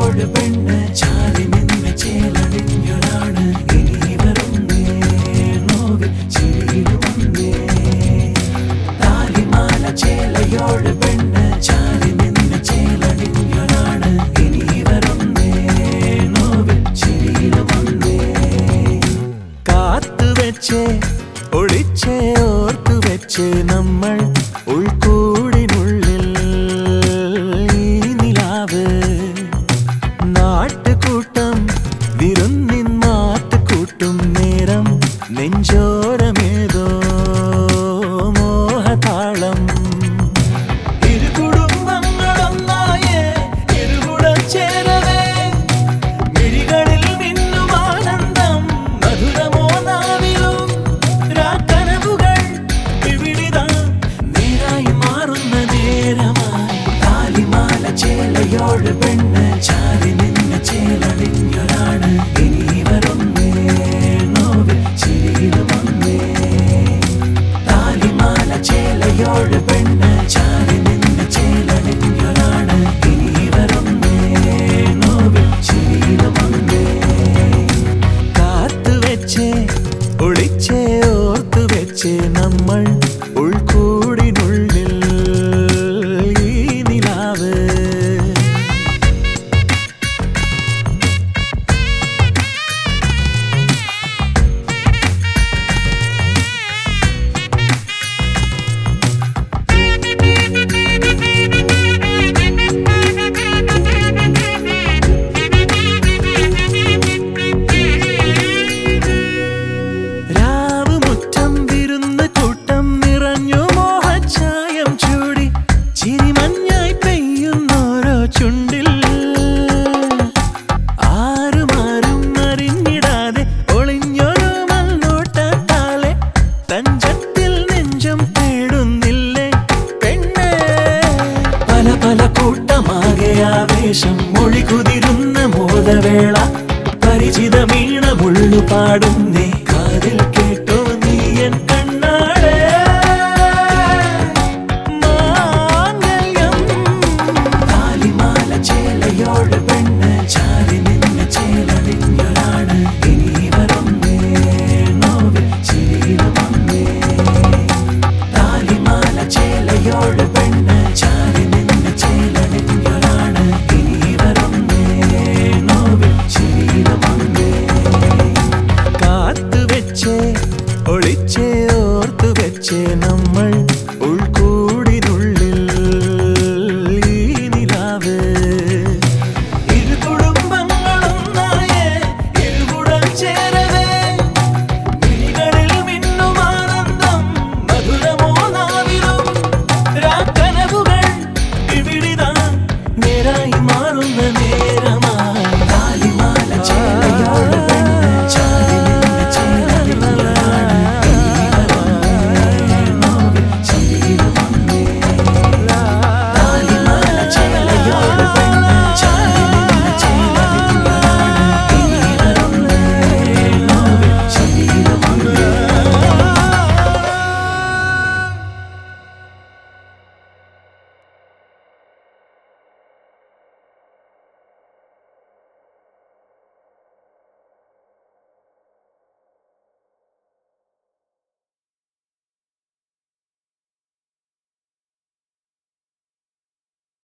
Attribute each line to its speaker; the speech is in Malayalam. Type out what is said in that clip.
Speaker 1: ചേലയോട് പെണ്ണ് ചാരി നിന്ന് ചേലടിഞ്ഞൊരാണ് ഇനി വരുന്നേ നോവിൽ ചിരിയില് വന്നേ താലിമാല ചേലയോട് പെണ്ണ് ചാരി നിന്ന് ചേലടിഞ്ഞൊരാണ് ഇനി വരുന്നേ നോവിൽ ചിരിയില് വന്നേ കാത്തുവെച്ചേ ഒളിച്ചേ ഓർത്തുവെച്ചേ നമ്മൾ ഉൾക്കൂടിനുള്ളിൽ നാട്ടുകൂട്ടം വിരുന്നിൻ മാറ്റുകൂട്ടും നേരം നെഞ്ചോരമേതോ മോഹതാളം ഇരു കുടുംബങ്ങളൊന്നായേ ഇരുകുടം ചേരവേ മിഴികളിൽ മിന്നും ആനന്ദം മധുരമോ നാവിലും രാക്കനവുകൾ ഇവിടിതാ നേരായി മാറുന്ന നേരമായി താലിമാല ചേലയോട് പെണ്ണ് ചാരി നിന്ന് ചേലടിഞ്ഞൊരാണ് ഇനി വരുന്നേ നോവിൽ ചിരിയില് വന്നേ താലിമാല ചേലയോട് പെണ്ണ് ചാരി നിന്ന് ചേലടിഞ്ഞൊരാണ് ഇനി വരുന്നേ നോവിൽ ചിരിയില് വന്നേ കാത്തുവെച്ചേ ഒളിച്ചേ ഓർത്തുവെച്ചേ നമ്മൾ ഉൾക്കൂടിനുള്ളിൽ ഈ നിലാവ് ചുണ്ടിൽ ആരുമാരും അറിഞ്ഞിടാതെ ഒളിഞ്ഞൊരു മൽനോട്ടത്താലെ തഞ്ചത്തിൽ നെഞ്ചം തേടുന്നില്ലേ പെണ്ണേ പല പല കൂട്ടമാകെ ആവേശം മൊഴി കുതിരുന്ന മോദവേള പരിചിതമീണ മുള്ളു പാടുന്നേ